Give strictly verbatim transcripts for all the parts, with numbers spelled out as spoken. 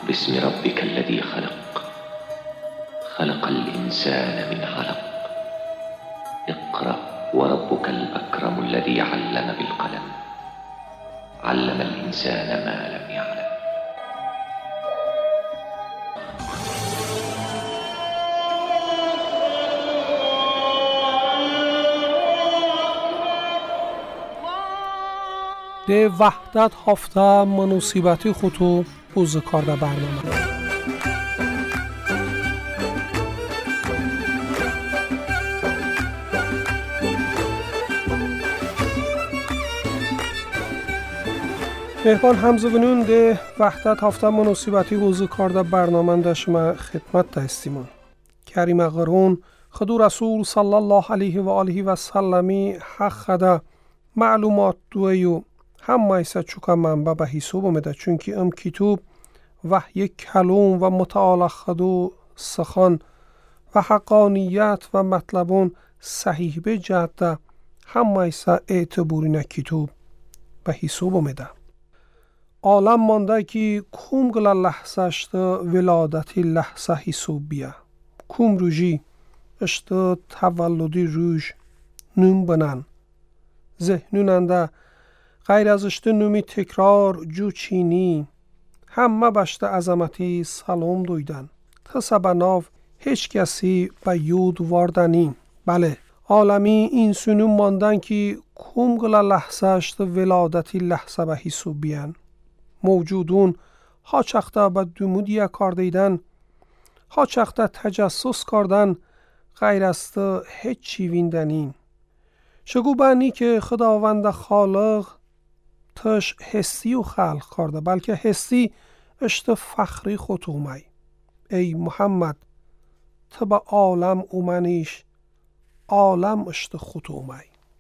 باسم ربك الذي خلق خلق الإنسان من علق اقرأ وربك الأكرم الذي علم بالقلم علم الإنسان ما لم يعلم. ده وحدت هفته مناسبتی خودو بوز کارده برنامه مهمان همزونون ده وحدت هفته مناسبتی بوز کارده برنامه داشما خدمت دستیمون. کریم غرون خدو رسول صلی الله علیه و آله و سلمی حق خدا معلومات دویو هم ایسا چوکا منبع به حساب اومده، چونکی ام کتاب وحی کلام و متعال خدو سخن و حقانیت و مطلبون صحیح به جده هم ایسا اعتبوری نه کتاب به حساب اومده. عالم مانده که کوم گلا لحظه اشت ولادتی لحظه حساب بیا، کوم روژی اشت تولدی روژ نوم بنن ذهنوننده غیر از اشت نومی تکرار جو چینی همه بشت عظمتی سلام دویدن تسبه ناف هیچ کسی به یود واردنی. بله عالمی این سنون ماندن که کوم گلا لحظه اشت ولادتی لحظه به حساب بیان. موجودون ها چخته به دومودیه کار دیدن، ها چخته تجسس کردن غیر از هیچ چی ویندنی. شگو بانی که خداوند خالق تش حسی و خلق کرده، بلکه حسی اشت فخری خود اومی. ای محمد تبا عالم اومنیش عالم اشت خود اومی.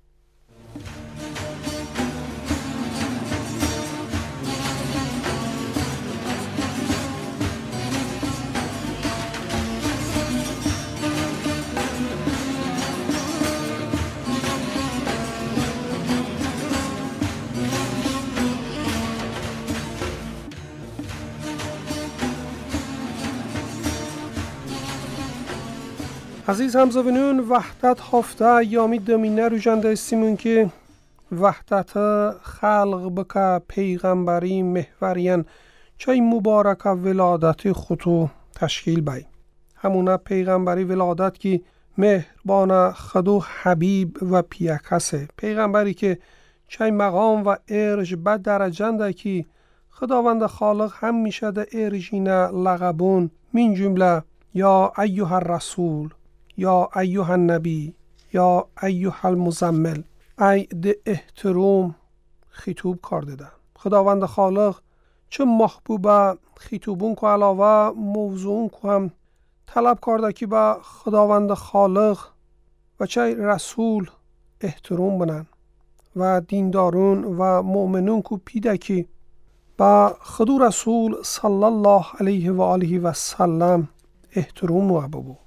عزیز همزوینون وحدت هفته ایامی دمینه رو جنده استیمون که وحدت خلق بکه پیغمبری محورین چای مبارک ولادت خودو تشکیل بای. همونه پیغمبری ولادت که مهربان خدو حبیب و پیکسه، پیغمبری که چای مقام و ارج بد درجنده که خداوند خالق هم میشه ده ارجینه لغبون من جمله یا ایها الرسول یا ایها النبی یا ایها المزمل ای ده احترام خطوب کرده ده. خداوند خالق چه محبوبه خطوبون که علاوه موضوعون که هم طلب کرده که با خداوند خالق و چه رسول احترام بنن و دیندارون و مؤمنون که پیده که با خدو رسول صلی الله علیه و آله و سلم احترام و ببو.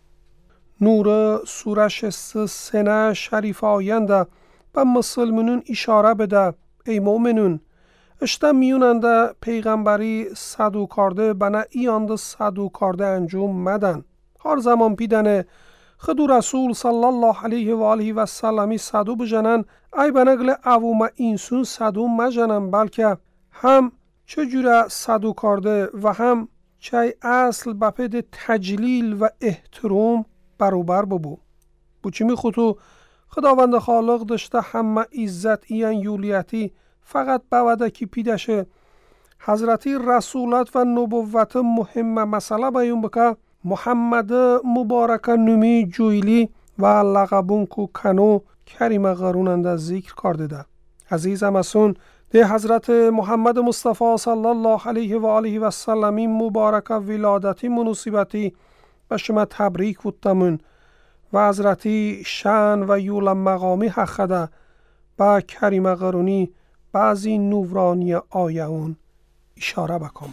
نور سوره شست سنه شریف آینده به مسلمانون اشاره بده ای مؤمنون اشته میوننده پیغمبری صدو کرده بنا ایانده صدو کرده انجام مدن. هر زمان پیدنه خدو رسول صلی الله علیه و آله و سلمی صدو بجنن ای بنگل اووم اینسون صدو مجنن، بلکه هم چجوره صدو کرده و هم چای اصل بپید تجلیل و احترام برابر ببو. بچمی خودو خداوند خالق داشته همه عزت این یولیتی فقط بوده که پیدشه حضرتی رسولت و نبوت مهمه مسئله بیون بکه محمد مبارک نومی جویلی و لقبون کو کنو کریم غروننده ذکر کرده ده. عزیزم اسون ده حضرت محمد مصطفی صلی الله علیه و آله و سلمی مبارک ولادتی مناسبتی به شما تبریک بودتمون و حضرتی شان و یول مقامی حقده با کریم غرونی بعضی نورانی آیه اون اشاره بکن.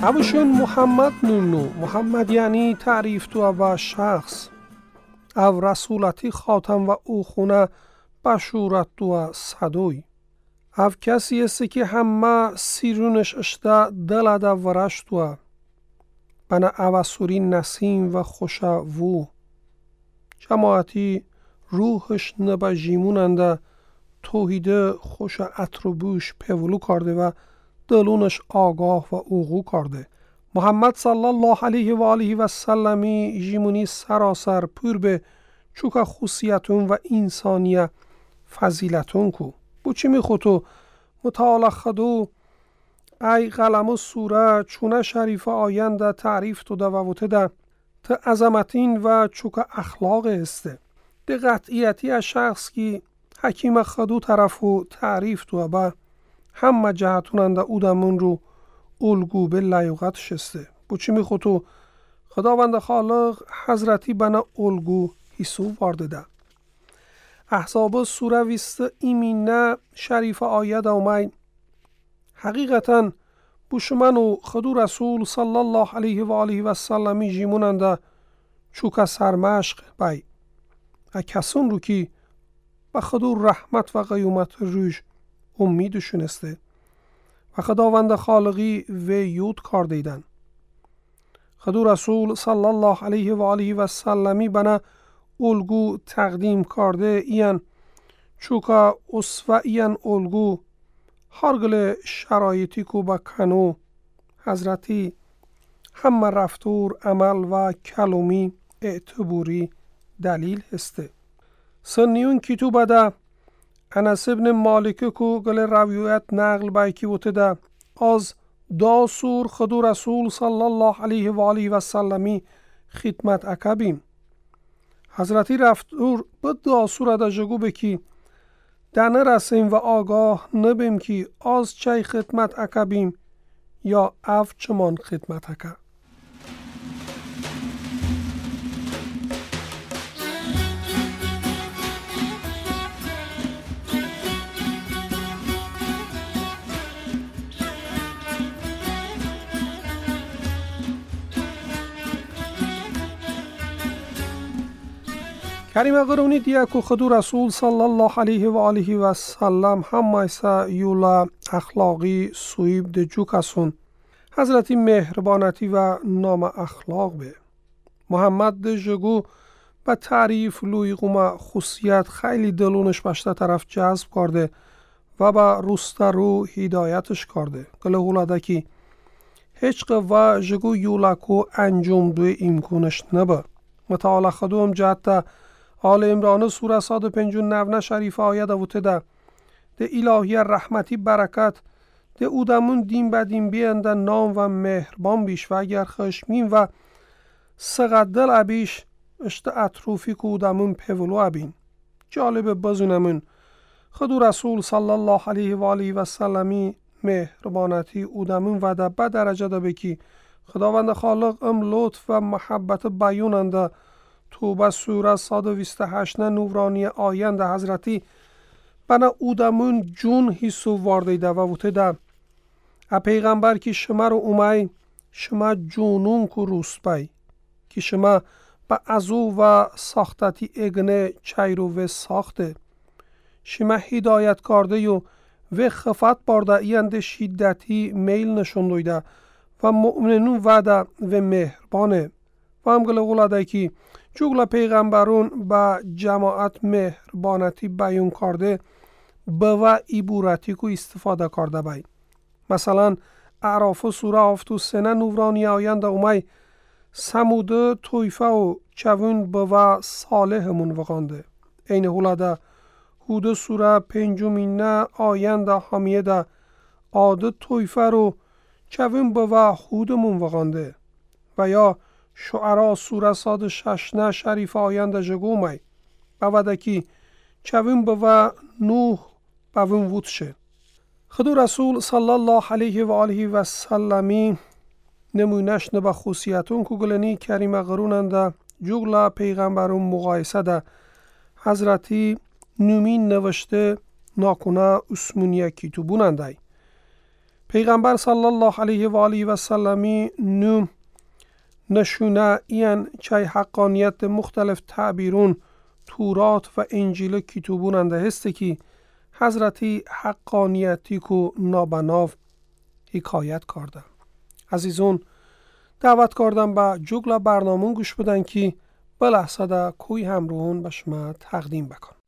اوشون محمد نونو محمد یعنی تعریف تو و شخص او رسولتی خاتم و او خونه بشورت تو صدوی او کسی است که همه سیرونش اشته دلده ورش تو بنا اوسوری نسیم و خوشه وو جماعتی روحش نبا جیموننده توحیده خوش اتروبوش پولو کرده و دلونش آگاه و اوغو کرده. محمد صلی الله علیه و آله و سلمی جیمونی سراسر پر به چوکا خصوصیتون و انسانیه فضیلتون کو. بچی میخوتو مطالعه خدو ای قلم و سوره چونه شریف آینده تعریف تو دووته ده تا عظمتین و چوکا اخلاق استه. ده قطعیتی از شخص که حکیم خدو طرفو تعریف تو با همه جهتوننده اودمون رو الگو به لیاقت شسته. بچی میخوتو خداوند خالق حضرتی بنا الگو حسو وارده ده. احزاب سوره ویست ایمینه شریف آید اومین حقیقتا بوشمن و خدو رسول صلی الله علیه و آله و سلمی جیموننده چوکا سرمشق بای کسون رو که و خدو رحمت و قیومت روش امیدشونسته و خداوند خالقی و یود کار دیدن. خدو رسول صلی الله علیه و آله و سلمی بنا الگو تقدیم کرده این چوکا اسوه این الگو هرگل شرایطی کو با کنو حضرتی همه رفتور عمل و کلومی اعتبوری دلیل هسته. سنیون کتو بده انس ابن مالک کو گل روایت نقل بایکی بوده ده از داسور خدو رسول صلی الله علیه و آله و سلمی خدمت اکبیم. حضرتی رفتور به داسور ادا جگو بکی دنه رسیم و آگاه نبیم که از چای خدمت اکبیم یا اف چمان خدمت اکب. کریم قرونی دیا که خدو رسول صلی الله علیه و آله و سلم هم ایسا یولا اخلاقی سویب ده جو کسون حضرتی مهربانتی و نام اخلاق به محمد ده جگو با تعریف لوی قوم خصوصیت خیلی دلونش بشته طرف جذب کرده و با روسترو هدایتش کرده گله هولاده که هیچ و جگو یولا کو انجام دوی امکانش نبا. متعالی خدو هم جهت آل عمران سوره صد و پنجاه و نه شریف آیه دوته ده ده الهی رحمتی برکت ده اودمون دین بدین بیانده نام و مهربان بیش و اگر خشمین و سقدل عبیش اشت اطروفی که اودمون پولو عبین. جالب بازونمون خدو رسول صلی الله علیه و آله و سلمی مهربانتی اودمون و ده به درجه ده بکی خداوند خالق ام لطف و محبت بیوننده توبه سوره صد و بیست و هشت نورانی آینده حضرتی بنا اودمون جون حسو وارده ده و وطه ده ا پیغمبر که شما رو اومای شما جونون کو روست بای که شما با ازو و ساختتی اگنه چایرو و ساخته شما هدایت کرده یو و خفت بارده اینده شدتی میل نشون دویده و مؤمنون وده و مهربانه و هم گله غلاده که چوگلا پیغمبرون با جماعت مهربانتی بیان کرده به و عبورتی کو استفاده کرده بای. مثلا اعراف سوره هفتاد و سه نورانی آینده اومای سموده طایفه و چون به و صالحمون وقانده. این هولاده هود سوره پنجمین آینده حامیه ده عادت طایفه رو چون به و هودمون وقانده و یا شعرا سوره صد و شش نه شریف آینده جگو می بوده که چون به و نوح بوون وود شه. خدو رسول صلی الله علیه و آله و سلمی نمونش نبا خصوصیتون که گلنی کریم قروننده جگلا پیغمبرون مقایسه ده حضرتی نومین نوشته ناکنه اسمونیه کتوبوننده. پیغمبر صلی الله علیه و آله و سلمی نو نشونه این چای حقانیت مختلف تعبیرون تورات و انجیل کتابون انده هسته که حضرتی حقانیتی کو نابناف حکایت کردن. عزیزون دعوت کردم با جگل برنامون گوش بدن که بلحظه دا کوی همروهون به شما تقدیم بکن.